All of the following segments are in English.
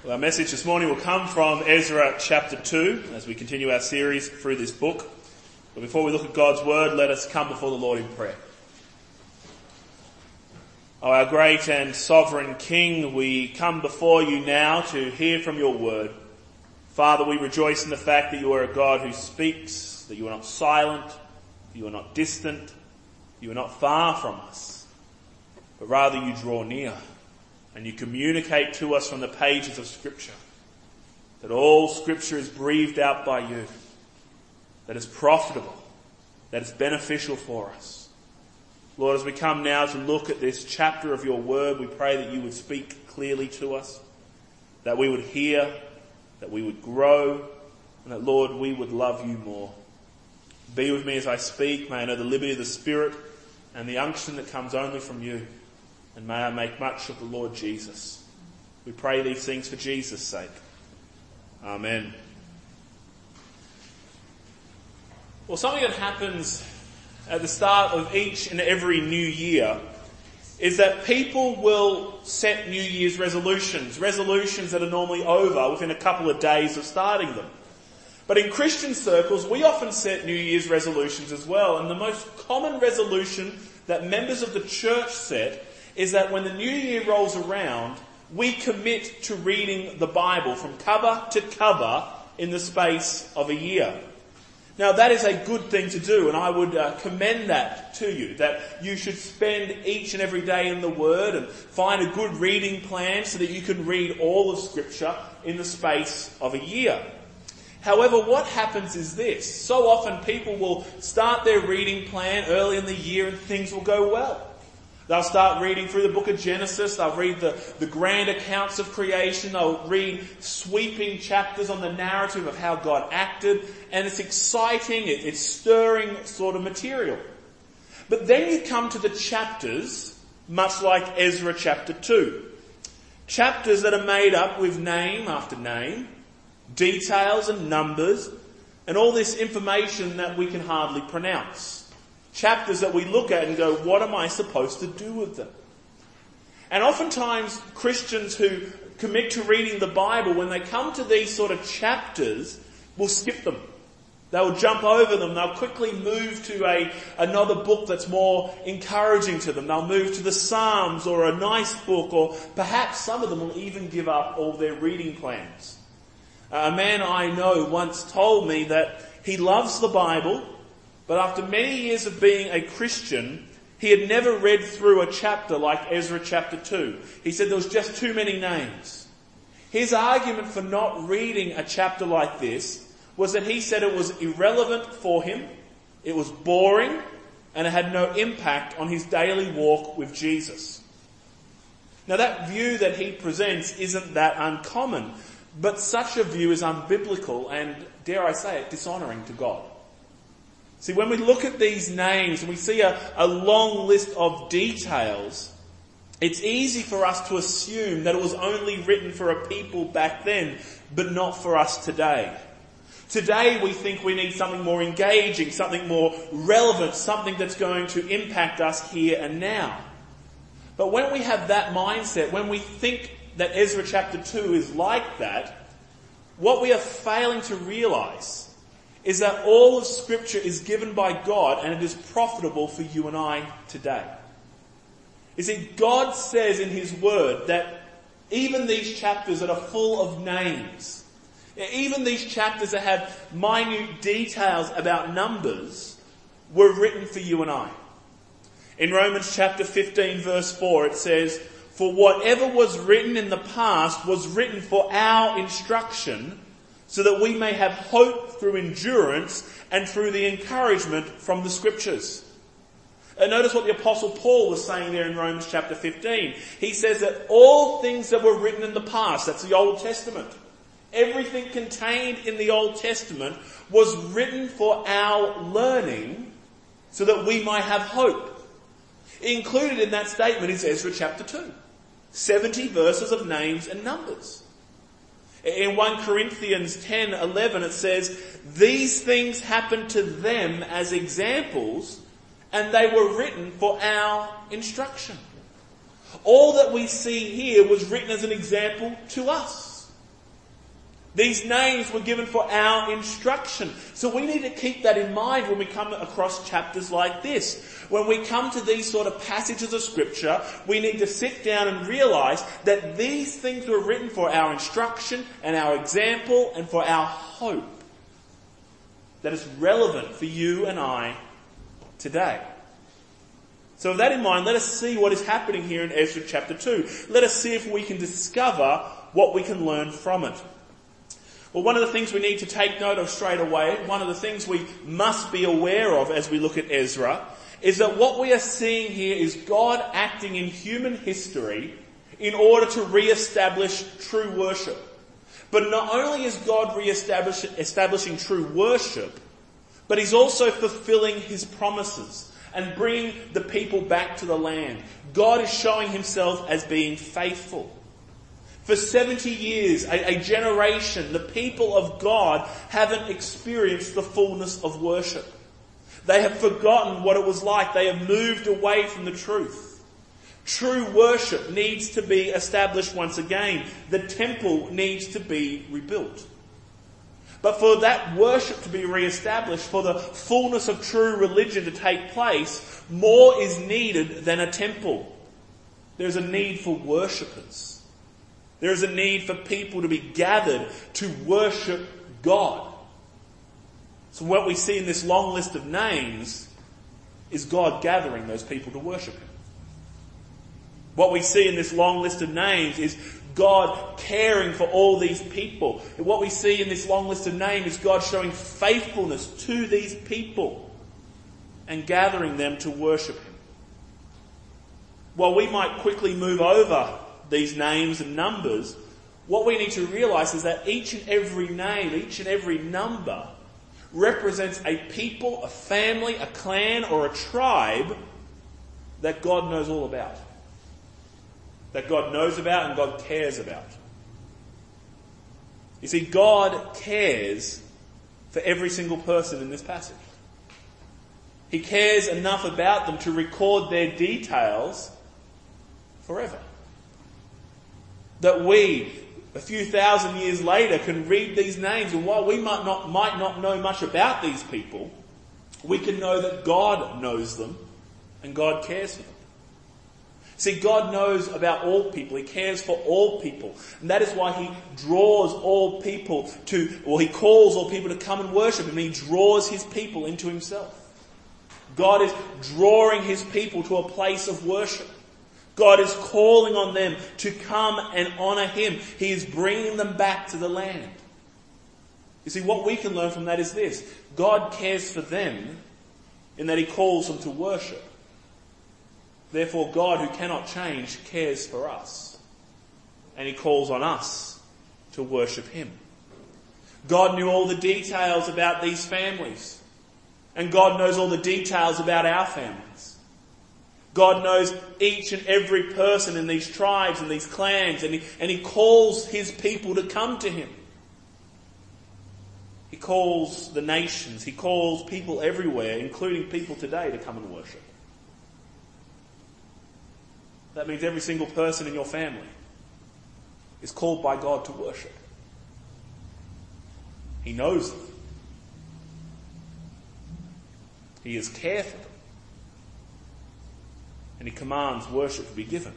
Well, our message this morning will come from Ezra chapter 2 as we continue our series through this book. But before we look at God's word, let us come before the Lord in prayer. Oh, our great and sovereign King, we come before you now to hear from your word. Father, we rejoice in the fact that you are a God who speaks, that you are not silent, that you are not distant, you are not far from us, but rather you draw near. And you communicate to us from the pages of Scripture that all Scripture is breathed out by you, that it's profitable, that it's beneficial for us. Lord, as we come now to look at this chapter of your word, we pray that you would speak clearly to us, that we would hear, that we would grow, and that, Lord, we would love you more. Be with me as I speak. May I know the liberty of the Spirit and the unction that comes only from you. And may I make much of the Lord Jesus. We pray these things for Jesus' sake. Amen. Well, something that happens at the start of each and every new year is that people will set New Year's resolutions that are normally over within a couple of days of starting them. But in Christian circles, we often set New Year's resolutions as well. And the most common resolution that members of the church set is that when the new year rolls around, we commit to reading the Bible from cover to cover in the space of a year. Now that is a good thing to do, and I would commend that to you, that you should spend each and every day in the Word and find a good reading plan so that you can read all of Scripture in the space of a year. However, what happens is this. So often people will start their reading plan early in the year and things will go well. They'll start reading through the book of Genesis. They'll read the grand accounts of creation. They'll read sweeping chapters on the narrative of how God acted. And it's exciting, it's stirring sort of material. But then you come to the chapters, much like Ezra chapter 2. Chapters that are made up with name after name, details and numbers, and all this information that we can hardly pronounce. Chapters that we look at and go, what am I supposed to do with them? And oftentimes Christians who commit to reading the Bible, when they come to these sort of chapters, will skip them. They'll jump over them. They'll quickly move to another book that's more encouraging to them. They'll move to the Psalms or a nice book, or perhaps some of them will even give up all their reading plans. A man I know once told me that he loves the Bible, but after many years of being a Christian, he had never read through a chapter like Ezra chapter 2. He said there was just too many names. His argument for not reading a chapter like this was that he said it was irrelevant for him, it was boring, and it had no impact on his daily walk with Jesus. Now that view that he presents isn't that uncommon, but such a view is unbiblical and, dare I say it, dishonouring to God. See, when we look at these names and we see a long list of details, it's easy for us to assume that it was only written for a people back then, but not for us today. Today we think we need something more engaging, something more relevant, something that's going to impact us here and now. But when we have that mindset, when we think that Ezra chapter 2 is like that, what we are failing to realise is that all of Scripture is given by God and it is profitable for you and I today. You see, God says in His Word that even these chapters that are full of names, even these chapters that have minute details about numbers, were written for you and I. In Romans chapter 15 verse 4 it says, "For whatever was written in the past was written for our instruction, so that we may have hope through endurance and through the encouragement from the Scriptures." And notice what the Apostle Paul was saying there in Romans chapter 15. He says that all things that were written in the past, that's the Old Testament, everything contained in the Old Testament was written for our learning so that we might have hope. Included in that statement is Ezra chapter 2. 70 verses of names and numbers. In 1 Corinthians 10:11 it says, "These things happened to them as examples, and they were written for our instruction." All that we see here was written as an example to us. These names were given for our instruction. So we need to keep that in mind when we come across chapters like this. When we come to these sort of passages of Scripture, we need to sit down and realise that these things were written for our instruction and our example and for our hope. That is relevant for you and I today. So with that in mind, let us see what is happening here in Ezra chapter 2. Let us see if we can discover what we can learn from it. Well, one of the things we need to take note of straight away, one of the things we must be aware of as we look at Ezra, is that what we are seeing here is God acting in human history in order to re-establish true worship. But not only is God establishing true worship, but he's also fulfilling his promises and bringing the people back to the land. God is showing himself as being faithful. For 70 years, a generation, the people of God haven't experienced the fullness of worship. They have forgotten what it was like. They have moved away from the truth. True worship needs to be established once again. The temple needs to be rebuilt. But for that worship to be re-established, for the fullness of true religion to take place, more is needed than a temple. There's a need for worshippers. There is a need for people to be gathered to worship God. So what we see in this long list of names is God gathering those people to worship him. What we see in this long list of names is God caring for all these people. And what we see in this long list of names is God showing faithfulness to these people and gathering them to worship him. While we might quickly move over these names and numbers, what we need to realise is that each and every name, each and every number represents a people, a family, a clan or a tribe that God knows all about. That God knows about and God cares about. You see, God cares for every single person in this passage. He cares enough about them to record their details forever. That we, a few thousand years later, can read these names, and while we might not know much about these people, we can know that God knows them and God cares for them. See, God knows about all people. He cares for all people. And that is why he draws all people he calls all people to come and worship him. He draws his people into himself. God is drawing his people to a place of worship. God is calling on them to come and honour him. He is bringing them back to the land. You see, what we can learn from that is this. God cares for them in that he calls them to worship. Therefore, God, who cannot change, cares for us. And he calls on us to worship him. God knew all the details about these families. And God knows all the details about our families. God knows each and every person in these tribes and these clans, and he calls his people to come to him. He calls the nations, he calls people everywhere, including people today, to come and worship. That means every single person in your family is called by God to worship. He knows them. He has care for them. And he commands worship to be given.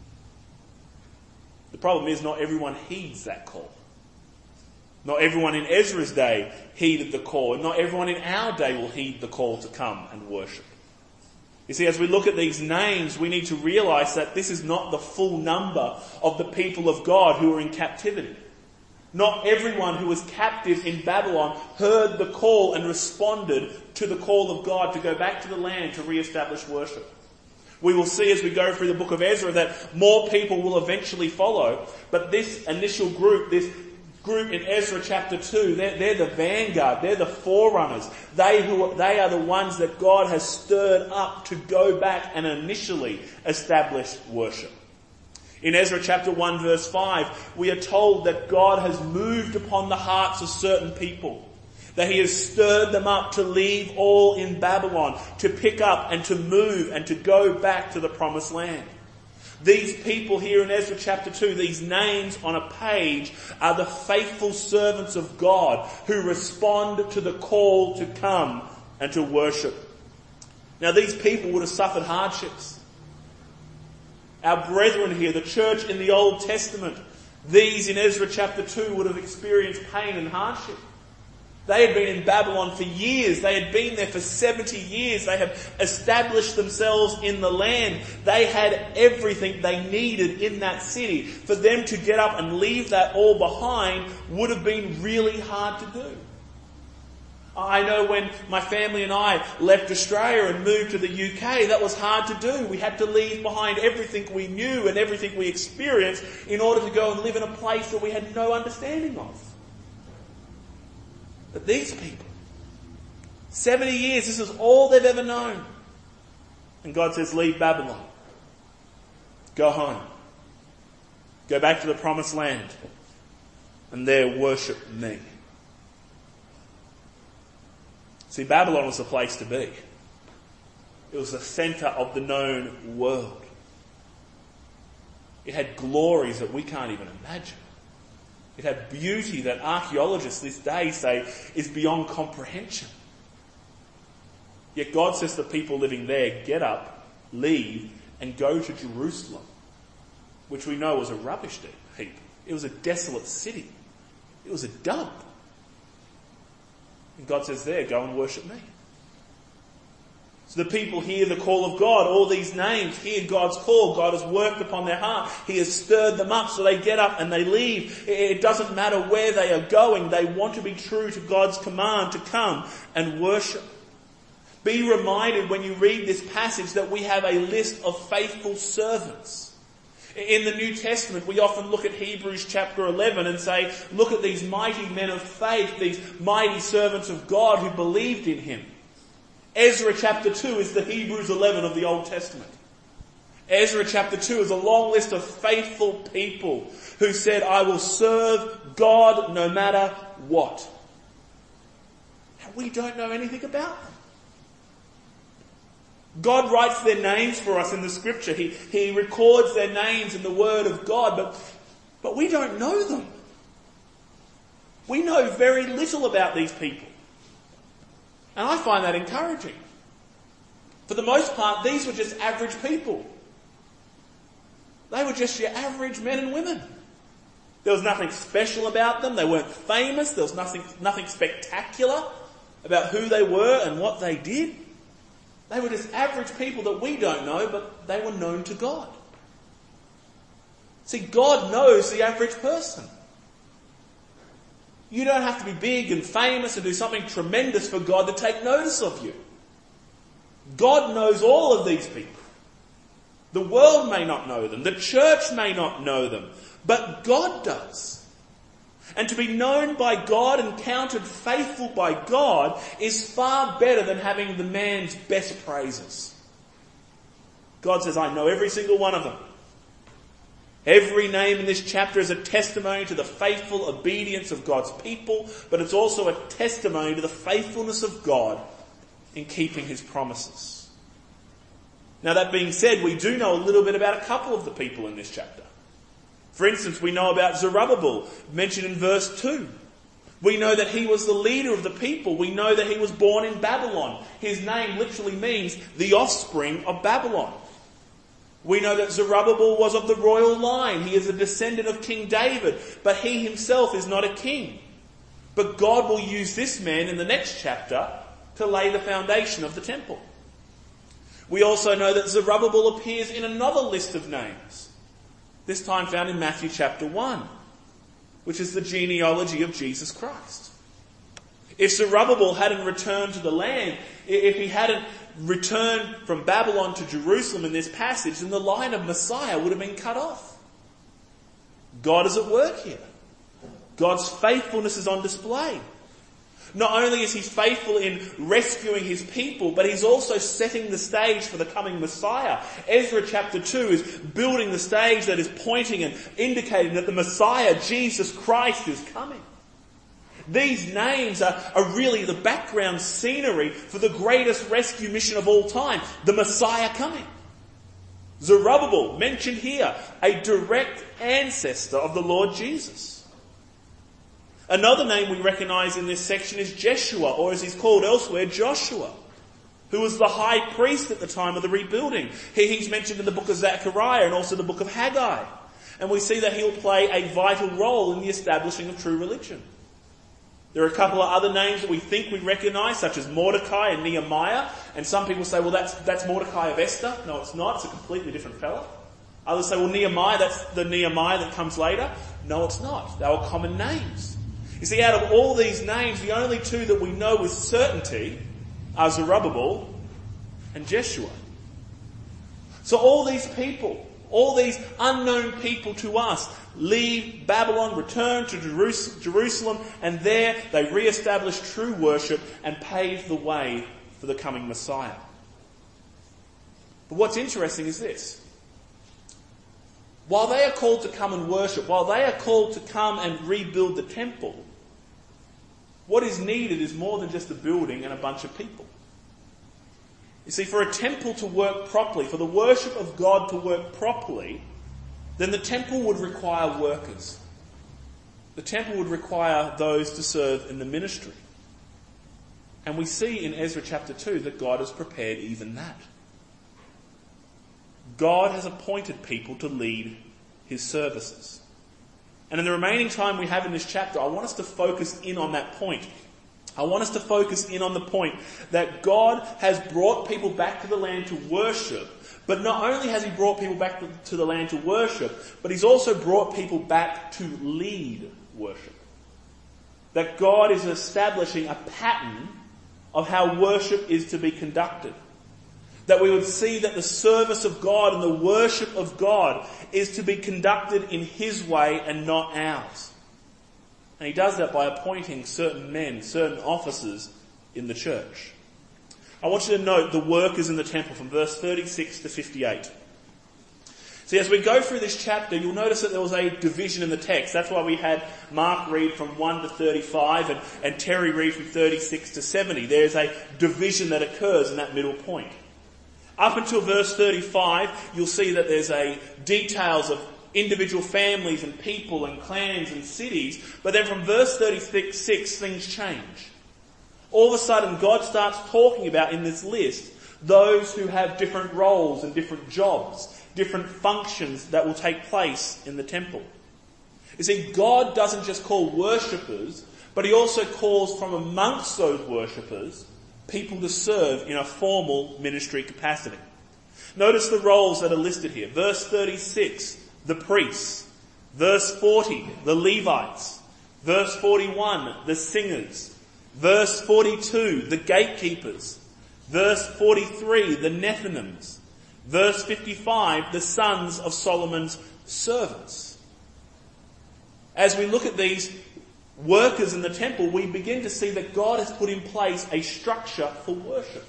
The problem is not everyone heeds that call. Not everyone in Ezra's day heeded the call, and not everyone in our day will heed the call to come and worship. You see, as we look at these names, we need to realise that this is not the full number of the people of God who are in captivity. Not everyone who was captive in Babylon heard the call and responded to the call of God to go back to the land to re-establish worship. We will see as we go through the book of Ezra that more people will eventually follow. But this initial group, this group in Ezra chapter 2, they're the vanguard, they're the forerunners. They are the ones that God has stirred up to go back and initially establish worship. In Ezra chapter 1 verse 5, we are told that God has moved upon the hearts of certain people. That he has stirred them up to leave all in Babylon, to pick up and to move and to go back to the promised land. These people here in Ezra chapter 2, these names on a page, are the faithful servants of God who respond to the call to come and to worship. Now these people would have suffered hardships. Our brethren here, the church in the Old Testament, these in Ezra chapter 2 would have experienced pain and hardship. They had been in Babylon for years. They had been there for 70 years. They had established themselves in the land. They had everything they needed in that city. For them to get up and leave that all behind would have been really hard to do. I know when my family and I left Australia and moved to the UK, that was hard to do. We had to leave behind everything we knew and everything we experienced in order to go and live in a place that we had no understanding of. But these people, 70 years, this is all they've ever known. And God says, leave Babylon. Go home. Go back to the promised land. And there worship me. See, Babylon was the place to be. It was the centre of the known world. It had glories that we can't even imagine. It had beauty that archaeologists this day say is beyond comprehension. Yet God says to people living there, get up, leave, and go to Jerusalem, which we know was a rubbish heap. It was a desolate city. It was a dump. And God says there, go and worship me. So the people hear the call of God. All these names hear God's call. God has worked upon their heart. He has stirred them up, so they get up and they leave. It doesn't matter where they are going. They want to be true to God's command to come and worship. Be reminded when you read this passage that we have a list of faithful servants. In the New Testament, we often look at Hebrews chapter 11 and say, look at these mighty men of faith, these mighty servants of God who believed in him. Ezra chapter 2 is the Hebrews 11 of the Old Testament. Ezra chapter 2 is a long list of faithful people who said, I will serve God no matter what. And we don't know anything about them. God writes their names for us in the scripture. He records their names in the word of God, but we don't know them. We know very little about these people. And I find that encouraging. For the most part, these were just average people. They were just your average men and women. There was nothing special about them. They weren't famous. There was nothing spectacular about who they were and what they did. They were just average people that we don't know, but they were known to God. See, God knows the average person. You don't have to be big and famous and do something tremendous for God to take notice of you. God knows all of these people. The world may not know them. The church may not know them. But God does. And to be known by God and counted faithful by God is far better than having the man's best praises. God says, I know every single one of them. Every name in this chapter is a testimony to the faithful obedience of God's people, but it's also a testimony to the faithfulness of God in keeping his promises. Now that being said, we do know a little bit about a couple of the people in this chapter. For instance, we know about Zerubbabel, mentioned in verse 2. We know that he was the leader of the people. We know that he was born in Babylon. His name literally means the offspring of Babylon. We know that Zerubbabel was of the royal line. He is a descendant of King David, but he himself is not a king. But God will use this man in the next chapter to lay the foundation of the temple. We also know that Zerubbabel appears in another list of names, this time found in Matthew chapter 1, which is the genealogy of Jesus Christ. If Zerubbabel hadn't returned to the land, if he hadn't returned from Babylon to Jerusalem in this passage, then the line of Messiah would have been cut off. God is at work here. God's faithfulness is on display. Not only is he faithful in rescuing his people, but he's also setting the stage for the coming Messiah. Ezra chapter 2 is building the stage that is pointing and indicating that the Messiah, Jesus Christ, is coming. These names are really the background scenery for the greatest rescue mission of all time, the Messiah coming. Zerubbabel, mentioned here, a direct ancestor of the Lord Jesus. Another name we recognise in this section is Jeshua, or as he's called elsewhere, Joshua, who was the high priest at the time of the rebuilding. He's mentioned in the book of Zechariah and also the book of Haggai. And we see that he'll play a vital role in the establishing of true religion. There are a couple of other names that we think we recognise, such as Mordecai and Nehemiah. And some people say, well, that's Mordecai of Esther. No, it's not. It's a completely different fellow. Others say, well, Nehemiah, that's the Nehemiah that comes later. No, it's not. They were common names. You see, out of all these names, the only two that we know with certainty are Zerubbabel and Jeshua. So all these people, all these unknown people to us, leave Babylon, return to Jerusalem, and there they re-establish true worship and pave the way for the coming Messiah. But what's interesting is this. While they are called to come and worship, while they are called to come and rebuild the temple, what is needed is more than just a building and a bunch of people. You see, for a temple to work properly, for the worship of God to work properly, then the temple would require workers. The temple would require those to serve in the ministry. And we see in Ezra chapter 2 that God has prepared even that. God has appointed people to lead his services. And in the remaining time we have in this chapter, I want us to focus in on that point. I want us to focus in on the point that God has brought people back to the land to worship, but not only has he brought people back to the land to worship, but he's also brought people back to lead worship. That God is establishing a pattern of how worship is to be conducted. That we would see that the service of God and the worship of God is to be conducted in his way and not ours. And he does that by appointing certain men, certain officers in the church. I want you to note the workers in the temple from verse 36 to 58. See, as we go through this chapter, you'll notice that there was a division in the text. That's why we had Mark read from 1 to 35 and Terry read from 36 to 70. There's a division that occurs in that middle point. Up until verse 35, you'll see that there's details of individual families and people and clans and cities. But then from verse 36, things change. All of a sudden, God starts talking about in this list those who have different roles and different jobs, different functions that will take place in the temple. You see, God doesn't just call worshippers, but he also calls from amongst those worshippers people to serve in a formal ministry capacity. Notice the roles that are listed here. Verse 36, the priests. Verse 40, the Levites. Verse 41, the singers. Verse 42, the gatekeepers. Verse 43, the Nethinims. Verse 55, the sons of Solomon's servants. As we look at these workers in the temple, we begin to see that God has put in place a structure for worship.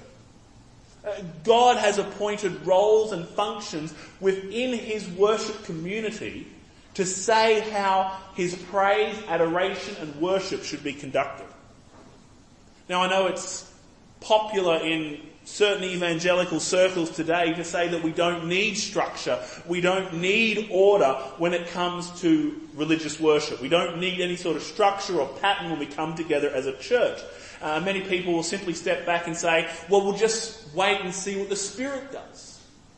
God has appointed roles and functions within his worship community to say how his praise, adoration and worship should be conducted. Now I know it's popular in certain evangelical circles today to say that we don't need structure, we don't need order when it comes to religious worship. We don't need any sort of structure or pattern when we come together as a church. Many people will simply step back and say, well, we'll just wait and see what the Spirit does.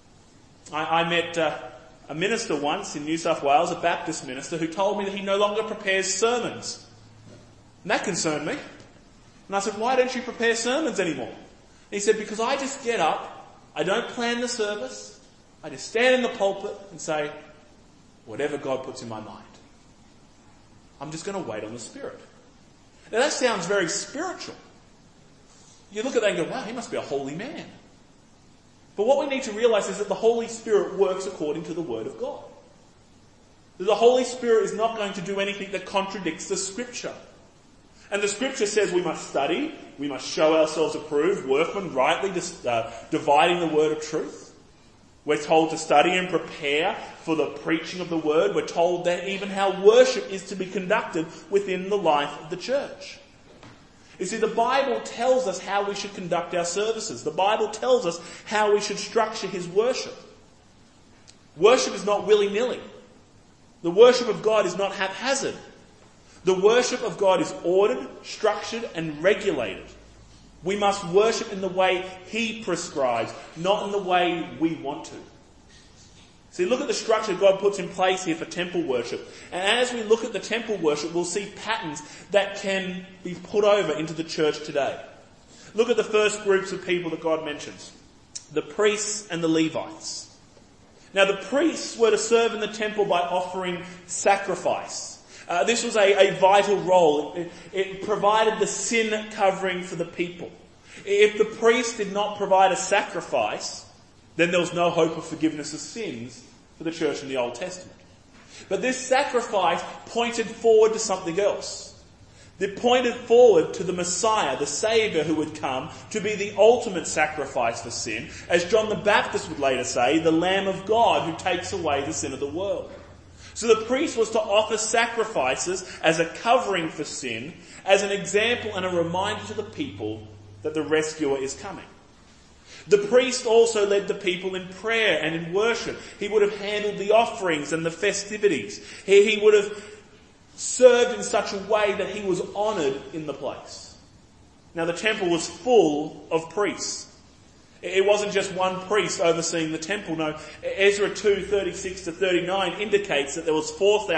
I met a minister once in New South Wales, a Baptist minister, who told me that he no longer prepares sermons. And that concerned me. And I said, why don't you prepare sermons anymore? He said, because I just get up, I don't plan the service, I just stand in the pulpit and say, whatever God puts in my mind. I'm just going to wait on the Spirit. Now that sounds very spiritual. You look at that and go, wow, he must be a holy man. But what we need to realise is that the Holy Spirit works according to the Word of God. The Holy Spirit is not going to do anything that contradicts the Scripture. And the Scripture says we must study, we must show ourselves approved, workmen rightly dividing the word of truth. We're told to study and prepare for the preaching of the word. We're told that even how worship is to be conducted within the life of the church. You see, the Bible tells us how we should conduct our services. The Bible tells us how we should structure his worship. Worship is not willy-nilly. The worship of God is not haphazard. The worship of God is ordered, structured, and regulated. We must worship in the way He prescribes, not in the way we want to. See, look at the structure God puts in place here for temple worship. And as we look at the temple worship, we'll see patterns that can be put over into the church today. Look at the first groups of people that God mentions. The priests and the Levites. Now, the priests were to serve in the temple by offering sacrifice. This was a vital role. It provided the sin covering for the people. If the priest did not provide a sacrifice, then there was no hope of forgiveness of sins for the church in the Old Testament. But this sacrifice pointed forward to something else. It pointed forward to the Messiah, the Saviour who would come to be the ultimate sacrifice for sin. As John the Baptist would later say, the Lamb of God who takes away the sin of the world. So the priest was to offer sacrifices as a covering for sin, as an example and a reminder to the people that the rescuer is coming. The priest also led the people in prayer and in worship. He would have handled the offerings and the festivities. He would have served in such a way that he was honoured in the place. Now the temple was full of priests. It wasn't just one priest overseeing the temple. No, Ezra 2:36-39 indicates that there was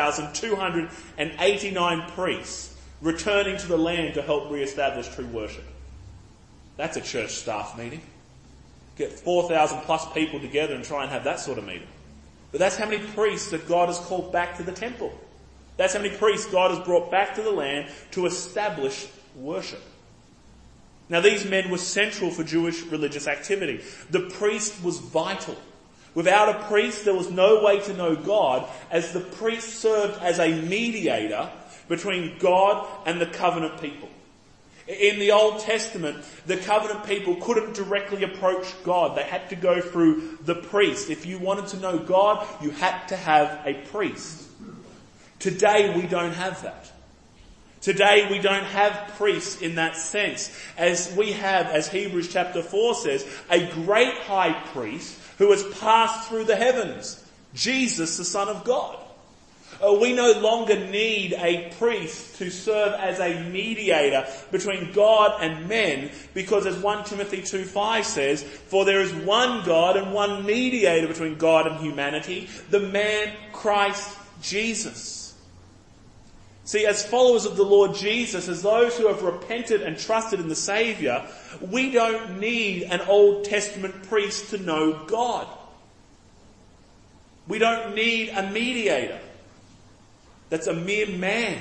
4,289 priests returning to the land to help re-establish true worship. That's a church staff meeting. Get 4,000 plus people together and try and have that sort of meeting. But that's how many priests that God has called back to the temple. That's how many priests God has brought back to the land to establish worship. Now these men were central for Jewish religious activity. The priest was vital. Without a priest, there was no way to know God, as the priest served as a mediator between God and the covenant people. In the Old Testament, the covenant people couldn't directly approach God. They had to go through the priest. If you wanted to know God, you had to have a priest. Today, we don't have that. Today, we don't have priests in that sense. As we have, as Hebrews chapter 4 says, a great high priest who has passed through the heavens, Jesus, the Son of God. We no longer need a priest to serve as a mediator between God and men, because as 1 Timothy 2:5 says, for there is one God and one mediator between God and humanity, the man Christ Jesus. See, as followers of the Lord Jesus, as those who have repented and trusted in the Saviour, we don't need an Old Testament priest to know God. We don't need a mediator. That's a mere man.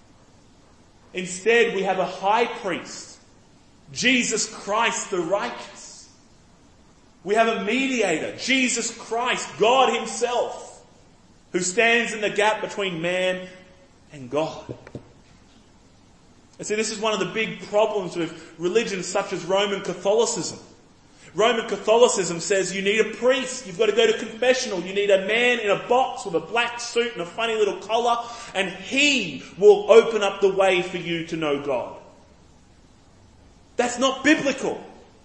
Instead, we have a high priest, Jesus Christ the righteous. We have a mediator, Jesus Christ, God Himself, who stands in the gap between man and God. And see, this is one of the big problems with religions such as Roman Catholicism. Roman Catholicism says you need a priest, you've got to go to confessional, you need a man in a box with a black suit and a funny little collar, and he will open up the way for you to know God. That's not biblical.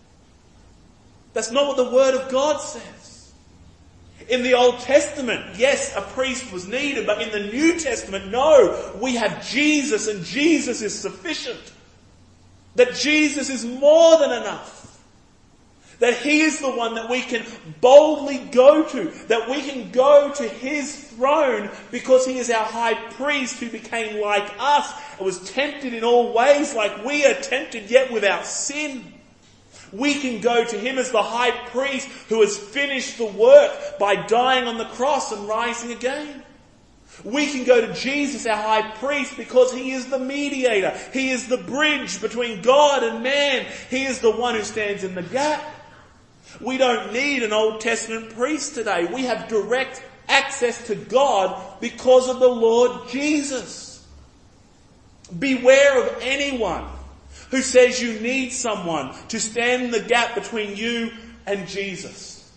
That's not what the Word of God says. In the Old Testament, yes, a priest was needed, but in the New Testament, no, we have Jesus, and Jesus is sufficient. That Jesus is more than enough. That He is the one that we can boldly go to. That we can go to His throne because He is our high priest who became like us and was tempted in all ways like we are tempted, yet without sin. We can go to Him as the high priest who has finished the work by dying on the cross and rising again. We can go to Jesus, our high priest, because He is the mediator. He is the bridge between God and man. He is the one who stands in the gap. We don't need an Old Testament priest today. We have direct access to God because of the Lord Jesus. Beware of anyone who says you need someone to stand in the gap between you and Jesus.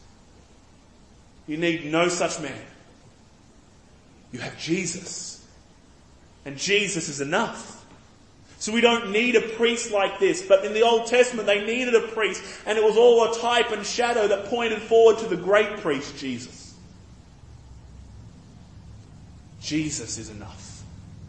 You need no such man. You have Jesus. And Jesus is enough. So we don't need a priest like this. But in the Old Testament they needed a priest, and it was all a type and shadow that pointed forward to the great priest, Jesus. Jesus is enough.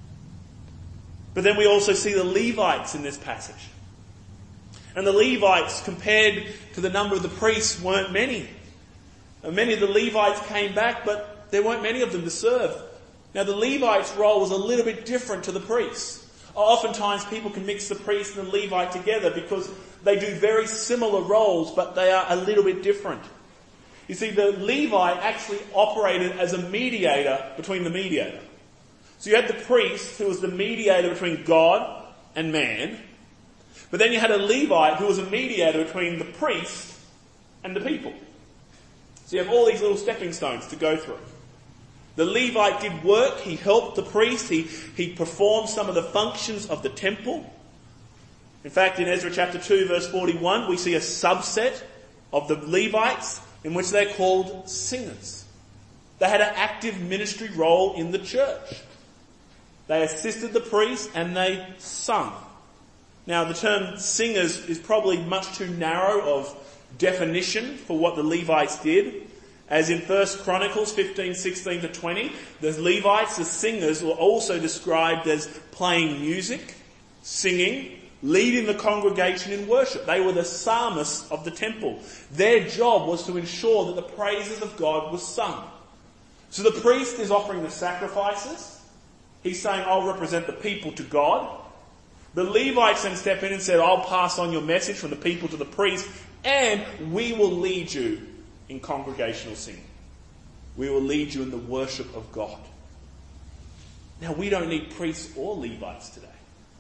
But then we also see the Levites in this passage. And the Levites, compared to the number of the priests, weren't many. And many of the Levites came back, but there weren't many of them to serve. Now the Levites' role was a little bit different to the priests. Oftentimes people can mix the priest and the Levite together because they do very similar roles, but they are a little bit different. You see, the Levite actually operated as a mediator between the mediator. So you had the priest, who was the mediator between God and man. But then you had a Levite who was a mediator between the priest and the people. So you have all these little stepping stones to go through. The Levite did work, he helped the priest, he performed some of the functions of the temple. In fact, in Ezra chapter 2 verse 41, we see a subset of the Levites in which they're called singers. They had an active ministry role in the church. They assisted the priest and they sung. Now the term singers is probably much too narrow of definition for what the Levites did. As in 1 Chronicles 15:16 to 20, the Levites, the singers, were also described as playing music, singing, leading the congregation in worship. They were the psalmists of the temple. Their job was to ensure that the praises of God were sung. So the priest is offering the sacrifices. He's saying, I'll represent the people to God. The Levites then step in and said, I'll pass on your message from the people to the priest, and we will lead you in congregational singing. We will lead you in the worship of God. Now, we don't need priests or Levites today.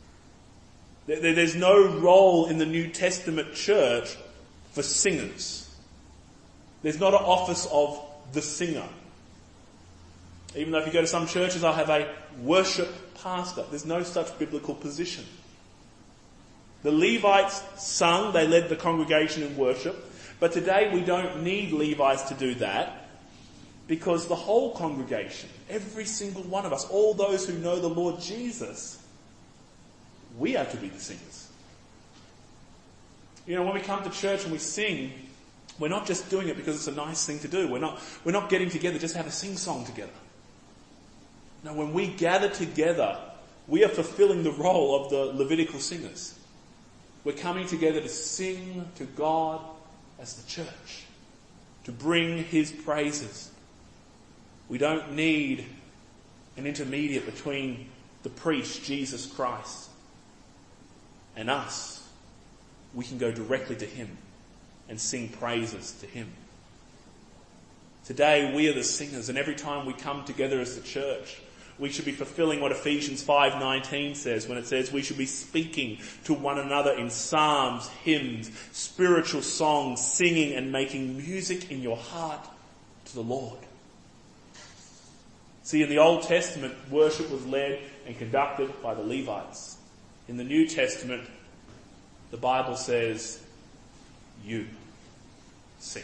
There's no role in the New Testament church for singers. There's not an office of the singer. Even though if you go to some churches, they'll have a worship pastor. There's no such biblical position. The Levites sung, they led the congregation in worship. But today we don't need Levites to do that, because the whole congregation, every single one of us, all those who know the Lord Jesus, we are to be the singers. You know, when we come to church and we sing, we're not just doing it because it's a nice thing to do. We're not getting together just to have a sing-song together. No, when we gather together, we are fulfilling the role of the Levitical singers. We're coming together to sing to God as the church, to bring his praises. We don't need an intermediate between the priest, Jesus Christ, and us. We can go directly to him and sing praises to him. Today we are the singers, and every time we come together as the church, we should be fulfilling what Ephesians 5:19 says when it says we should be speaking to one another in psalms, hymns, spiritual songs, singing and making music in your heart to the Lord. See, in the Old Testament, worship was led and conducted by the Levites. In the New Testament, the Bible says, you sing.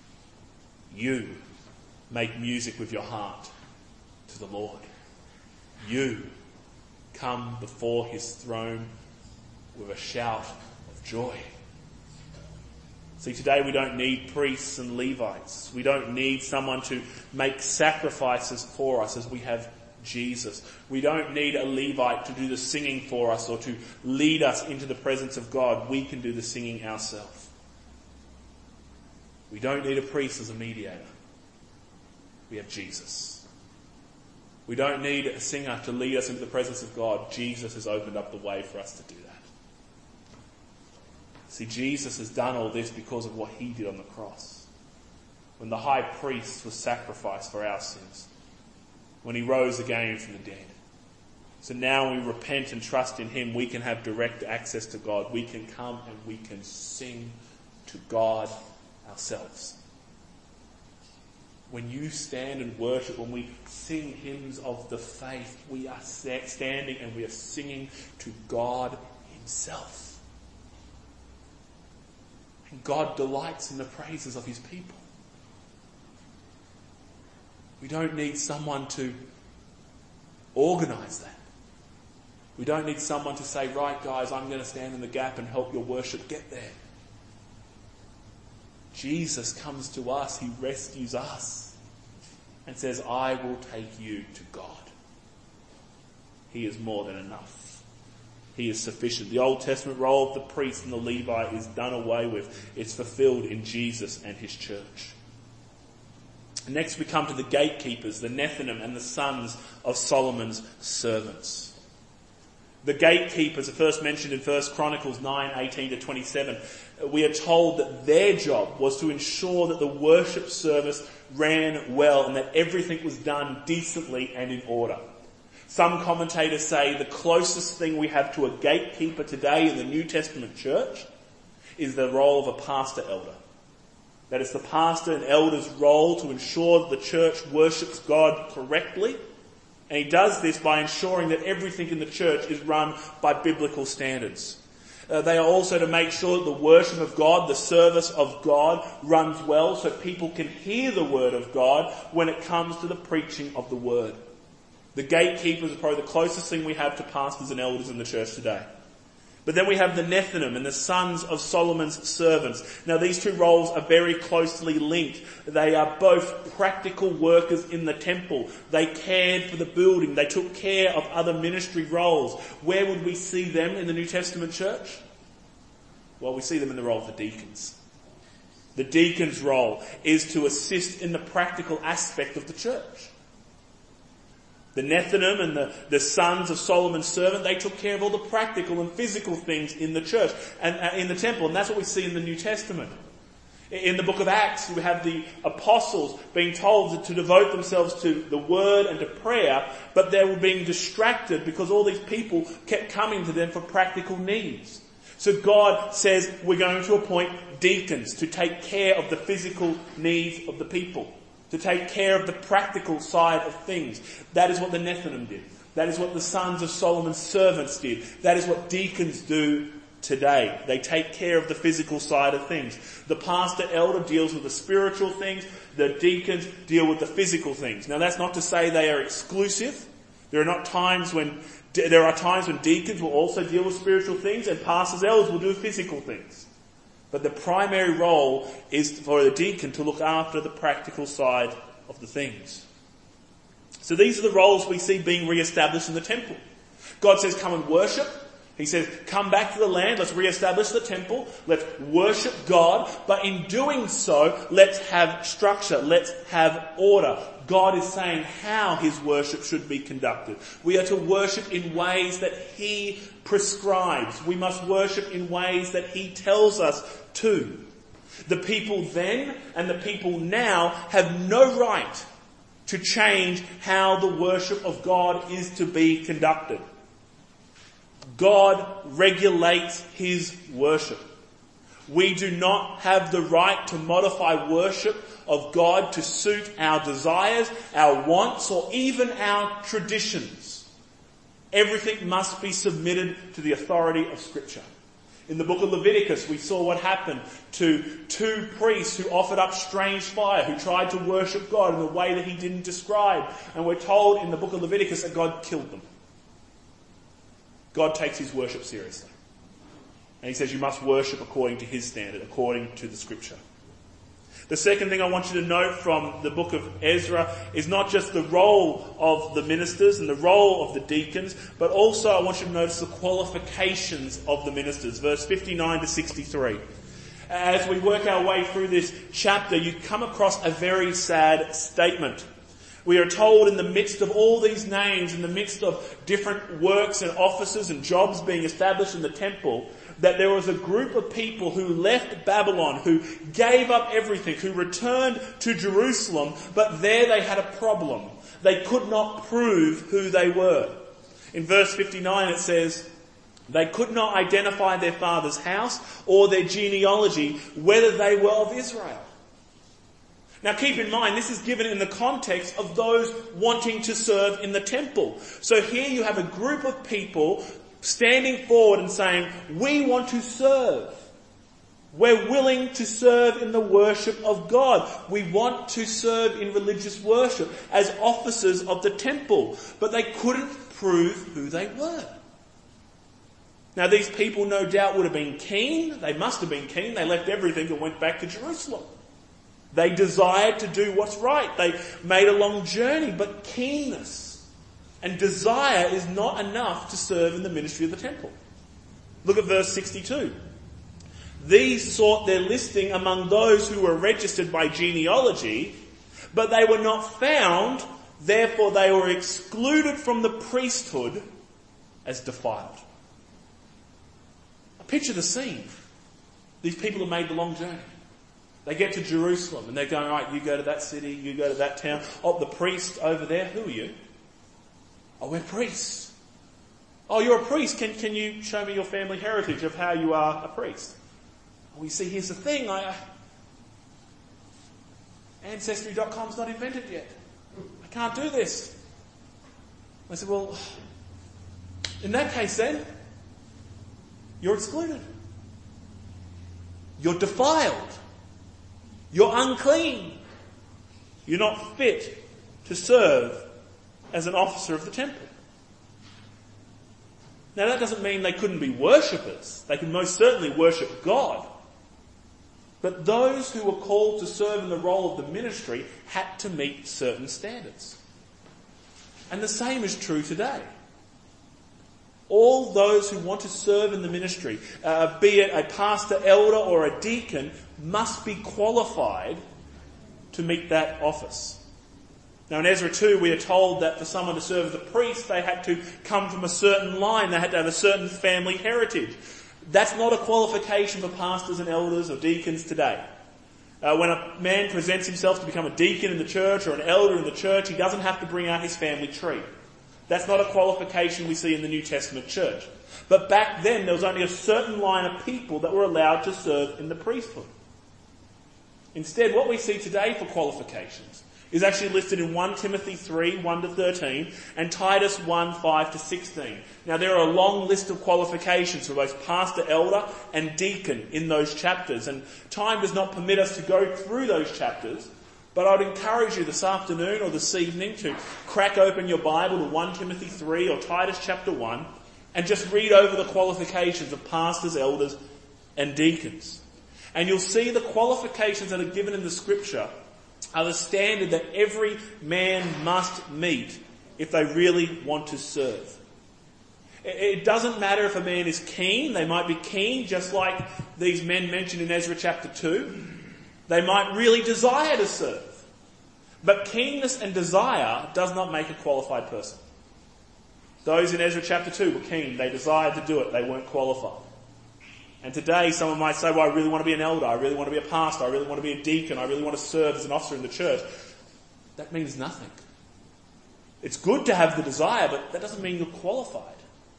You make music with your heart to the Lord. You come before his throne with a shout of joy. See, today we don't need priests and Levites. We don't need someone to make sacrifices for us as we have Jesus. We don't need a Levite to do the singing for us or to lead us into the presence of God. We can do the singing ourselves. We don't need a priest as a mediator. We have Jesus. We don't need a singer to lead us into the presence of God. Jesus has opened up the way for us to do that. See, Jesus has done all this because of what he did on the cross. When the high priest was sacrificed for our sins. When he rose again from the dead. So now when we repent and trust in him, we can have direct access to God. We can come and we can sing to God ourselves. When you stand and worship, when we sing hymns of the faith, we are standing and we are singing to God himself. And God delights in the praises of his people. We don't need someone to organise that. We don't need someone to say, right guys, I'm going to stand in the gap and help your worship get there. Jesus comes to us, he rescues us and says, I will take you to God. He is more than enough. He is sufficient. The Old Testament role of the priest and the Levite is done away with. It's fulfilled in Jesus and his church. Next we come to the gatekeepers, the Nethinim and the sons of Solomon's servants. The gatekeepers are first mentioned in 1 Chronicles 9:18-27. We are told that their job was to ensure that the worship service ran well and that everything was done decently and in order. Some commentators say the closest thing we have to a gatekeeper today in the New Testament church is the role of a pastor elder. That it's the pastor and elder's role to ensure that the church worships God correctly. And he does this by ensuring that everything in the church is run by biblical standards. They are also to make sure that the worship of God, the service of God, runs well so people can hear the word of God when it comes to the preaching of the word. The gatekeepers are probably the closest thing we have to pastors and elders in the church today. But then we have the Nethinim and the sons of Solomon's servants. Now these two roles are very closely linked. They are both practical workers in the temple. They cared for the building. They took care of other ministry roles. Where would we see them in the New Testament church? Well, we see them in the role of the deacons. The deacon's role is to assist in the practical aspect of the church. The Nethinim and the sons of Solomon's servant, they took care of all the practical and physical things in the church and in the temple. And that's what we see in the New Testament. In the book of Acts, we have the apostles being told to devote themselves to the word and to prayer, but they were being distracted because all these people kept coming to them for practical needs. So God says we're going to appoint deacons to take care of the physical needs of the people, to take care of the practical side of things. That is what the Nethinim did. That is what the sons of Solomon's servants did. That is what deacons do today. They take care of the physical side of things. The pastor elder deals with the spiritual things. The deacons deal with the physical things. Now that's not to say they are exclusive. There are times when deacons will also deal with spiritual things and pastors elders will do physical things. But the primary role is for the deacon to look after the practical side of the things. So these are the roles we see being re-established in the temple. God says, come and worship. He says, come back to the land. Let's re-establish the temple. Let's worship God. But in doing so, let's have structure. Let's have order. God is saying how his worship should be conducted. We are to worship in ways that he prescribes. We must worship in ways that he tells us to. The people then and the people now have no right to change how the worship of God is to be conducted. God regulates his worship. We do not have the right to modify worship of God to suit our desires, our wants, or even our traditions. Everything must be submitted to the authority of Scripture. In the book of Leviticus, we saw what happened to two priests who offered up strange fire, who tried to worship God in a way that he didn't describe. And we're told in the book of Leviticus that God killed them. God takes his worship seriously. And he says you must worship according to his standard, according to the Scripture. The second thing I want you to note from the book of Ezra is not just the role of the ministers and the role of the deacons, but also I want you to notice the qualifications of the ministers. Verse 59 to 63. As we work our way through this chapter, you come across a very sad statement. We are told in the midst of all these names, in the midst of different works and offices and jobs being established in the temple, that there was a group of people who left Babylon, who gave up everything, who returned to Jerusalem, but there they had a problem. They could not prove who they were. In verse 59 it says, they could not identify their father's house or their genealogy, whether they were of Israel. Now keep in mind, this is given in the context of those wanting to serve in the temple. So here you have a group of people standing forward and saying, we want to serve. We're willing to serve in the worship of God. We want to serve in religious worship as officers of the temple. But they couldn't prove who they were. Now these people no doubt would have been keen. They must have been keen. They left everything and went back to Jerusalem. They desired to do what's right. They made a long journey, but keenness. And desire is not enough to serve in the ministry of the temple. Look at verse 62. These sought their listing among those who were registered by genealogy, but they were not found, therefore they were excluded from the priesthood as defiled. Picture the scene. These people have made the long journey. They get to Jerusalem and they're going, all right, you go to that city, you go to that town. Oh, the priest over there, who are you? Oh, we're priests. Oh, you're a priest. Can you show me your family heritage of how you are a priest? Oh, you see, here's the thing. Ancestry.com's not invented yet. I can't do this. I said, well, in that case then, you're excluded. You're defiled. You're unclean. You're not fit to serve as an officer of the temple. Now that doesn't mean they couldn't be worshippers. They could most certainly worship God. But those who were called to serve in the role of the ministry had to meet certain standards. And the same is true today. All those who want to serve in the ministry, be it a pastor, elder or a deacon, must be qualified to meet that office. Now in Ezra 2 we are told that for someone to serve as a priest they had to come from a certain line, they had to have a certain family heritage. That's not a qualification for pastors and elders or deacons today. When a man presents himself to become a deacon in the church or an elder in the church, he doesn't have to bring out his family tree. That's not a qualification we see in the New Testament church. But back then there was only a certain line of people that were allowed to serve in the priesthood. Instead, what we see today for qualifications is actually listed in 1 Timothy 3, 1 to 13 and Titus 1, 5 to 16. Now there are a long list of qualifications for both pastor, elder and deacon in those chapters, and time does not permit us to go through those chapters. But I'd encourage you this afternoon or this evening to crack open your Bible to 1 Timothy 3 or Titus chapter 1 and just read over the qualifications of pastors, elders and deacons. And you'll see the qualifications that are given in the scripture are the standard that every man must meet if they really want to serve. It doesn't matter if a man is keen. They might be keen just like these men mentioned in Ezra chapter 2. They might really desire to serve. But keenness and desire does not make a qualified person. Those in Ezra chapter 2 were keen. They desired to do it. They weren't qualified. And today someone might say, well, I really want to be an elder. I really want to be a pastor. I really want to be a deacon. I really want to serve as an officer in the church. That means nothing. It's good to have the desire, but that doesn't mean you're qualified.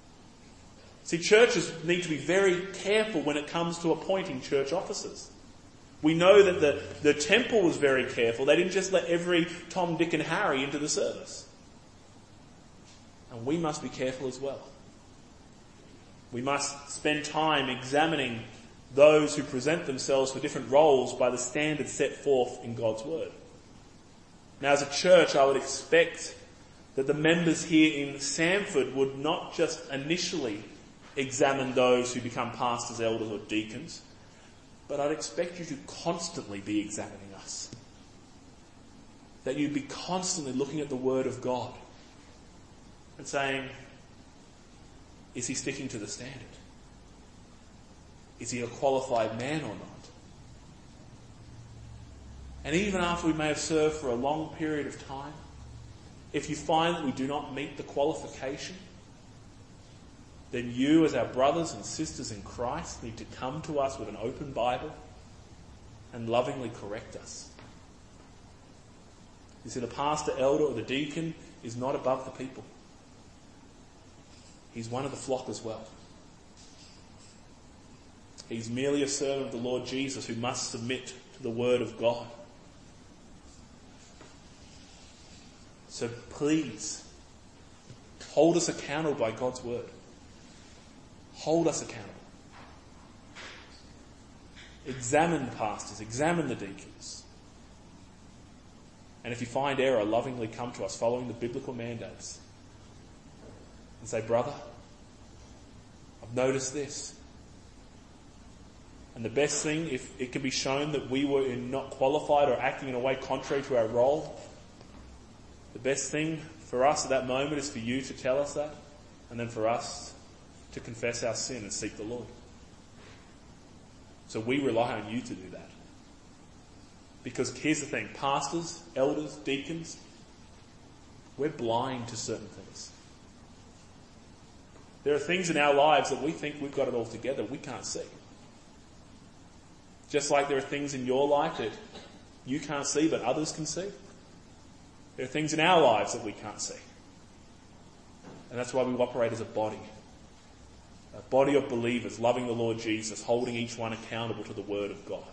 See, churches need to be very careful when it comes to appointing church officers. We know that the temple was very careful. They didn't just let every Tom, Dick and Harry into the service. And we must be careful as well. We must spend time examining those who present themselves for different roles by the standards set forth in God's Word. Now as a church, I would expect that the members here in Samford would not just initially examine those who become pastors, elders or deacons, but I'd expect you to constantly be examining us. That you'd be constantly looking at the Word of God and saying, is he sticking to the standard? Is he a qualified man or not? And even after we may have served for a long period of time, if you find that we do not meet the qualification, then you as our brothers and sisters in Christ need to come to us with an open Bible and lovingly correct us. You see, the pastor, elder or the deacon is not above the people. He's one of the flock as well. He's merely a servant of the Lord Jesus who must submit to the Word of God. So please, hold us accountable by God's Word. Hold us accountable. Examine the pastors, examine the deacons. And if you find error, lovingly come to us following the biblical mandates. And say, brother, I've noticed this. And the best thing, if it can be shown that we were not qualified or acting in a way contrary to our role, the best thing for us at that moment is for you to tell us that, and then for us to confess our sin and seek the Lord. So we rely on you to do that. Because here's the thing, pastors, elders, deacons, we're blind to certain things. There are things in our lives that we think we've got it all together, we can't see. Just like there are things in your life that you can't see but others can see. There are things in our lives that we can't see. And that's why we operate as a body of believers, loving the Lord Jesus, holding each one accountable to the Word of God.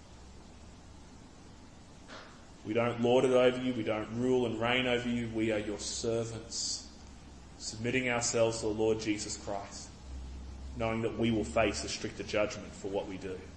We don't lord it over you, we don't rule and reign over you, we are your servants, submitting ourselves to the Lord Jesus Christ, knowing that we will face a stricter judgment for what we do.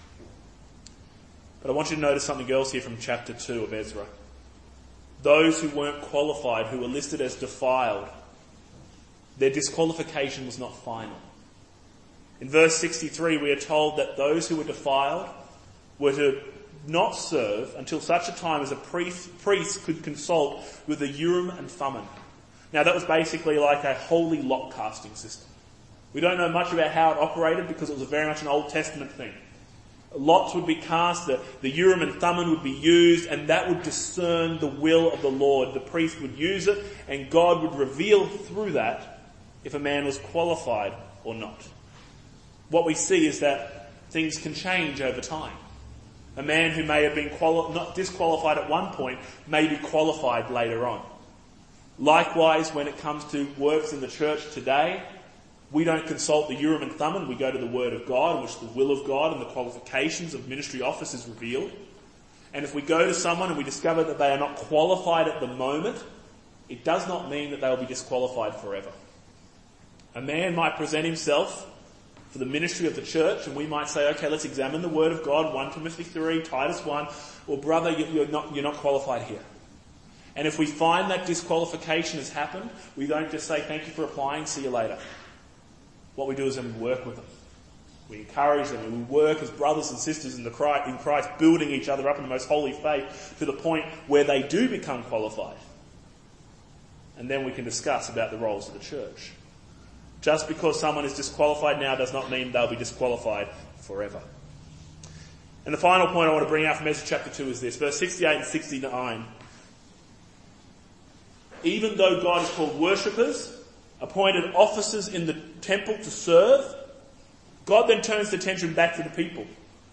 But I want you to notice something else here from chapter 2 of Ezra. Those who weren't qualified, who were listed as defiled, their disqualification was not final. In verse 63, we are told that those who were defiled were to not serve until such a time as a priest could consult with the Urim and Thummim. Now that was basically like a holy lot casting system. We don't know much about how it operated because it was very much an Old Testament thing. Lots would be cast, the Urim and Thummim would be used, and that would discern the will of the Lord. The priest would use it, and God would reveal through that if a man was qualified or not. What we see is that things can change over time. A man who may have been not disqualified at one point may be qualified later on. Likewise, when it comes to works in the church today, we don't consult the Urim and Thummim. We go to the Word of God, in which the will of God and the qualifications of ministry office is revealed. And if we go to someone and we discover that they are not qualified at the moment, it does not mean that they will be disqualified forever. A man might present himself for the ministry of the church, and we might say, okay, let's examine the Word of God, 1 Timothy 3, Titus 1. Well, brother, you're not qualified here. And if we find that disqualification has happened, we don't just say, thank you for applying, see you later. What we do is then we work with them. We encourage them, and we work as brothers and sisters in Christ, building each other up in the most holy faith to the point where they do become qualified. And then we can discuss about the roles of the church. Just because someone is disqualified now does not mean they'll be disqualified forever. And the final point I want to bring out from Ezra chapter 2 is this, verse 68 and 69. Even though God has called worshippers, appointed officers in the temple to serve, God then turns the attention back to the people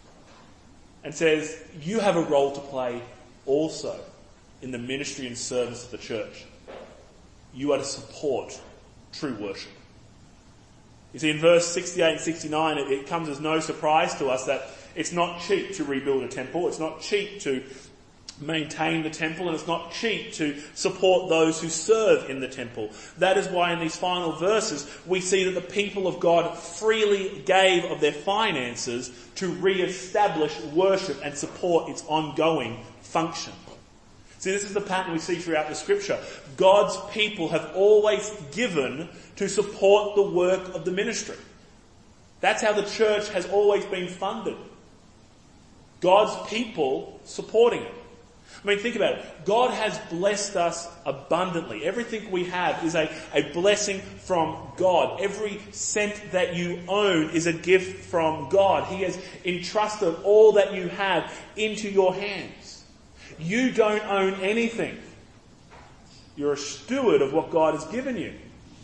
and says, you have a role to play also in the ministry and service of the church. You are to support true worship. You see, in verse 68 and 69, it comes as no surprise to us that it's not cheap to rebuild a temple. It's not cheap to maintain the temple, and it's not cheap to support those who serve in the temple. That is why in these final verses we see that the people of God freely gave of their finances to re-establish worship and support its ongoing function. See, this is the pattern we see throughout the scripture. God's people have always given to support the work of the ministry. That's how the church has always been funded. God's people supporting it. I mean, think about it. God has blessed us abundantly. Everything we have is a blessing from God. Every cent that you own is a gift from God. He has entrusted all that you have into your hands. You don't own anything. You're a steward of what God has given you.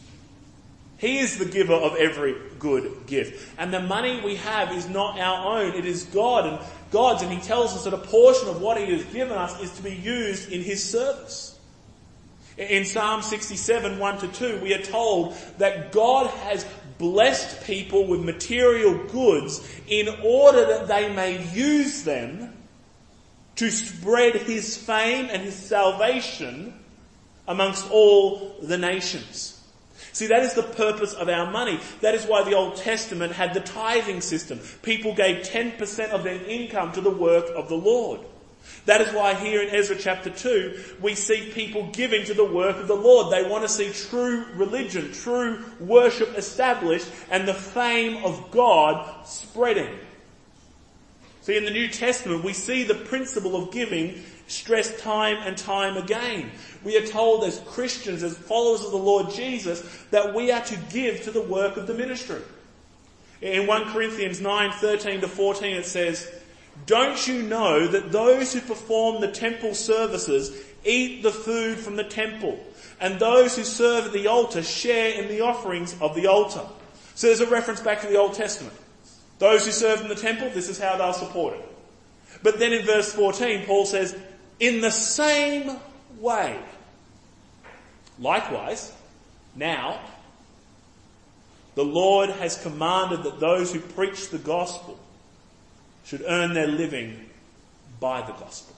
He is the giver of every good gift. And the money we have is not our own. It is God's. And He tells us that a portion of what He has given us is to be used in His service. In Psalm 67, 1-2, we are told that God has blessed people with material goods in order that they may use them to spread His fame and His salvation amongst all the nations. See, that is the purpose of our money. That is why the Old Testament had the tithing system. People gave 10% of their income to the work of the Lord. That is why here in Ezra chapter 2, we see people giving to the work of the Lord. They want to see true religion, true worship established, and the fame of God spreading. See, in the New Testament, we see the principle of giving stressed time and time again. We are told as Christians, as followers of the Lord Jesus, that we are to give to the work of the ministry. In 1 Corinthians 9:13-14 it says, "Don't you know that those who perform the temple services eat the food from the temple, and those who serve at the altar share in the offerings of the altar?" So there's a reference back to the Old Testament. Those who serve in the temple, this is how they'll support it. But then in verse 14, Paul says, "In the same way, likewise, now, the Lord has commanded that those who preach the gospel should earn their living by the gospel."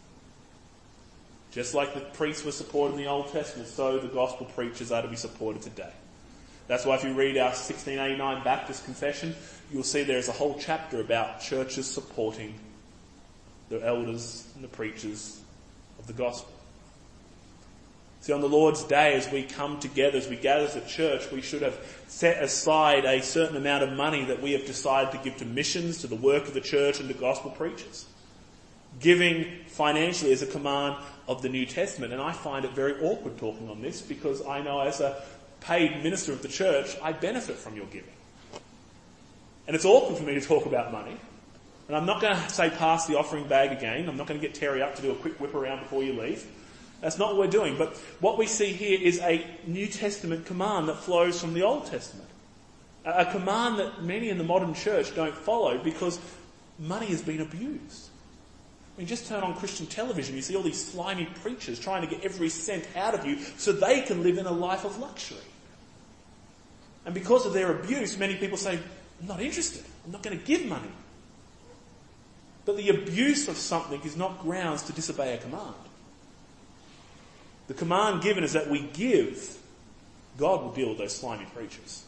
Just like the priests were supported in the Old Testament, so the gospel preachers are to be supported today. That's why if you read our 1689 Baptist Confession, you'll see there's a whole chapter about churches supporting the elders and the preachers of the gospel. See, on the Lord's Day, as we come together, as we gather as a church, we should have set aside a certain amount of money that we have decided to give to missions, to the work of the church and to gospel preachers. Giving financially is a command of the New Testament, and I find it very awkward talking on this because I know as a paid minister of the church, I benefit from your giving. And it's awkward for me to talk about money. And I'm not going to say pass the offering bag again. I'm not going to get Terry up to do a quick whip around before you leave. That's not what we're doing. But what we see here is a New Testament command that flows from the Old Testament. A command that many in the modern church don't follow because money has been abused. I mean, just turn on Christian television, you see all these slimy preachers trying to get every cent out of you so they can live in a life of luxury. And because of their abuse, many people say, "I'm not interested. I'm not going to give money." But the abuse of something is not grounds to disobey a command. The command given is that we give. God will deal with those slimy preachers.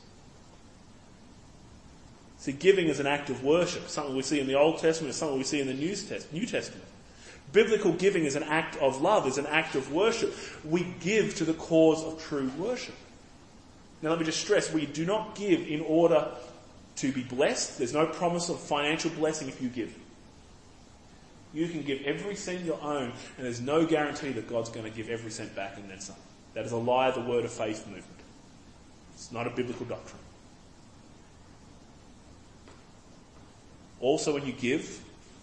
See, giving is an act of worship, something we see in the Old Testament, it's something we see in the New Testament. Biblical giving is an act of love, is an act of worship. We give to the cause of true worship. Now let me just stress, we do not give in order to be blessed. There's no promise of financial blessing if you give. You can give every cent you own, and there's no guarantee that God's going to give every cent back and then some. That is a lie of the Word of Faith movement. It's not a biblical doctrine. Also, when you give,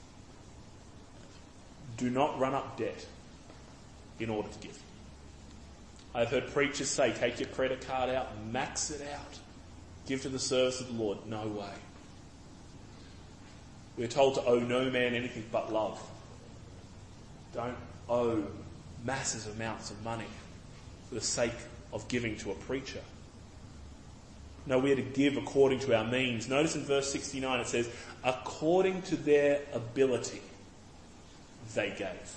do not run up debt in order to give. I've heard preachers say, take your credit card out, max it out, give to the service of the Lord. No way. We're told to owe no man anything but love. Don't owe massive amounts of money for the sake of giving to a preacher. No, we are to give according to our means. Notice in verse 69 it says, according to their ability, they gave.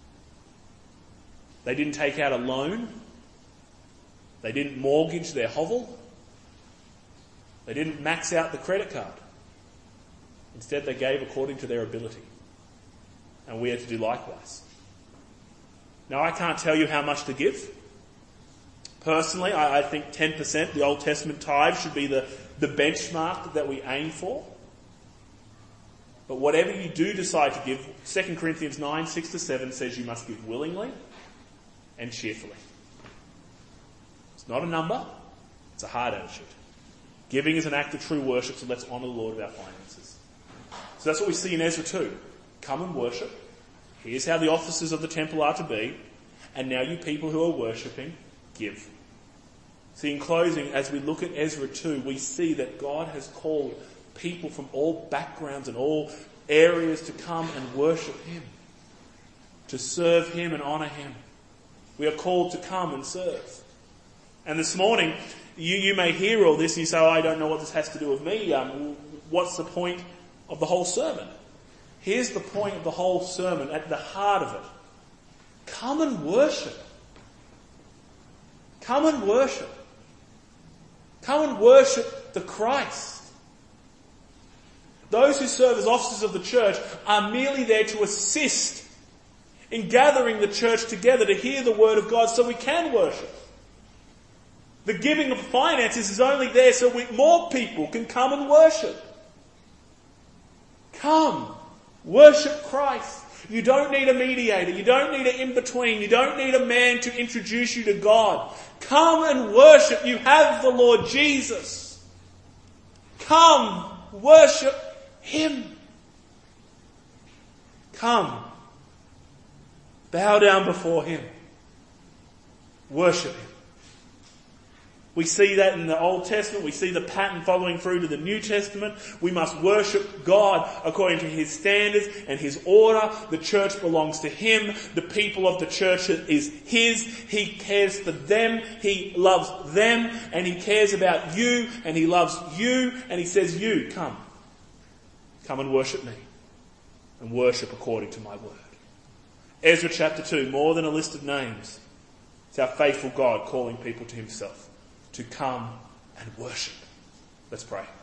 They didn't take out a loan. They didn't mortgage their hovel. They didn't max out the credit card. Instead, they gave according to their ability. And we are to do likewise. Now, I can't tell you how much to give. Personally, I think 10%, the Old Testament tithe, should be the benchmark that we aim for. But whatever you do decide to give, 2 Corinthians 9, 6-7 says you must give willingly and cheerfully. It's not a number, it's a hard attitude. Giving is an act of true worship, so let's honour the Lord with our finances. So that's what we see in Ezra 2. Come and worship. Here's how the officers of the temple are to be. And now you people who are worshipping, give. See, in closing, as we look at Ezra 2, we see that God has called people from all backgrounds and all areas to come and worship Him, to serve Him and honour Him. We are called to come and serve. And this morning, you may hear all this and you say, I don't know what this has to do with me. What's the point of the whole sermon? Here's the point of the whole sermon, at the heart of it. Come and worship. Come and worship. Come and worship the Christ. Those who serve as officers of the church are merely there to assist in gathering the church together to hear the word of God so we can worship. The giving of finances is only there so more people can come and worship. Come, worship Christ. You don't need a mediator. You don't need an in-between. You don't need a man to introduce you to God. Come and worship. You have the Lord Jesus. Come, worship Him. Come, bow down before Him. Worship Him. We see that in the Old Testament. We see the pattern following through to the New Testament. We must worship God according to His standards and His order. The church belongs to Him. The people of the church is His. He cares for them. He loves them. And He cares about you. And He loves you. And He says, you, come. Come and worship me. And worship according to my word. Ezra chapter 2, more than a list of names. It's our faithful God calling people to Himself to come and worship. Let's pray.